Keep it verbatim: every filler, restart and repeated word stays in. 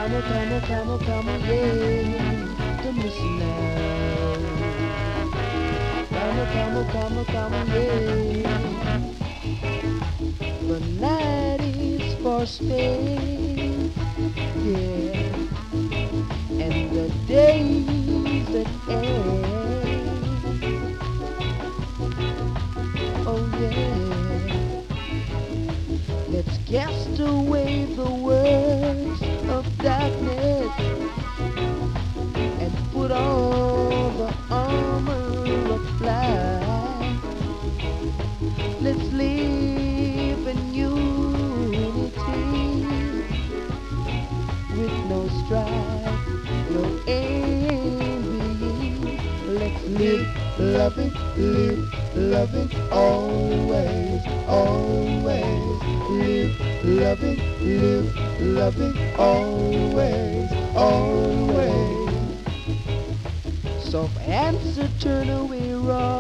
Come on, come on, come on, come on, yeah. Don't miss now. Come on, come on, come on, come on, yeah. The night is for Spain, yeah. And the days that end, oh yeah. Let's cast away the words of darkness and put on the armor of light. Let's live in unity with no strife, no envy. Let's live loving, live loving always, always. Live loving, live loving always, always. Soft answer, turn away wrong.